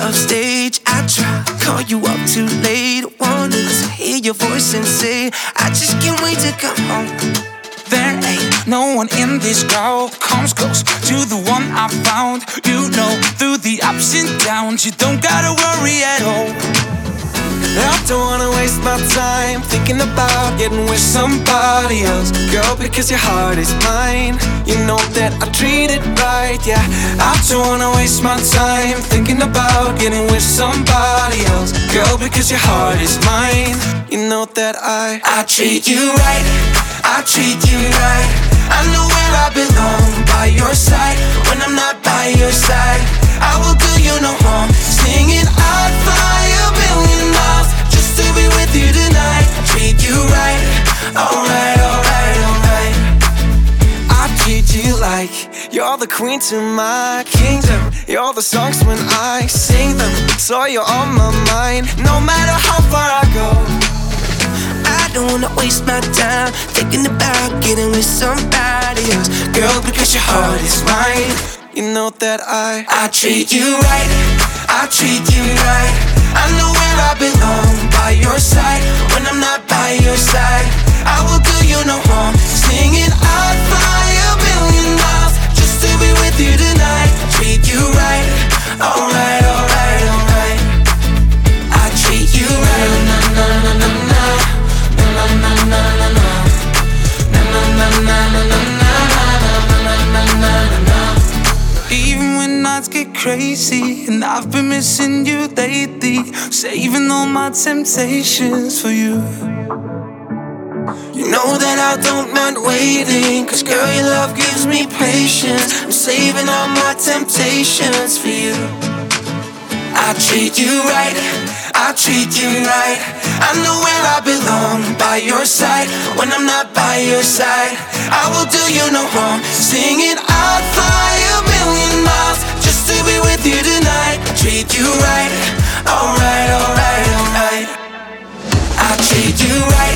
upstage. I try, call you up too late. Wanted to hear your voice and say, I just can't wait to come home. There ain't no one in this crowd comes close to the one I found. You know, through the ups and downs, you don't gotta worry at all. I don't wanna waste my time thinking about getting with somebody else. Girl, because your heart is mine, you know that I treat it right, yeah. I don't wanna waste my time thinking about getting with somebody else. Girl, because your heart is mine, you know that I treat you right, I treat you right. I know where I belong, by your side. When I'm not by your side, I will do you no harm. Singing, I'd fly a billion miles just to be with you tonight. Treat you right, alright, alright, alright. I treat you like you're the queen to my kingdom. You're the songs when I sing them, so you're on my mind, no matter how far I go. I don't wanna waste my time thinking about getting with somebody else. Girl, because your heart is mine, you know that I treat you right, I treat you right. I know where I belong, by your side. When I'm not by your side, I will do you no harm. Singing, I'd fly a billion miles just to be with you tonight. Treat you right, alright, alright, alright. I treat you right, na na na na na. Na na na na na na. Na na na na na na na. Even when nights get crazy and I've been missing you lately, saving all my temptations for you. You know that I don't mind waiting, cause girl, your love gives me patience. I'm saving all my temptations for you. I treat you right, I treat you right. I know where I belong, by your side. When I'm not by your side, I will do you no harm. Singing, I'd fly a billion miles just to be with you tonight. Treat you right, alright, alright, alright. I treat you right,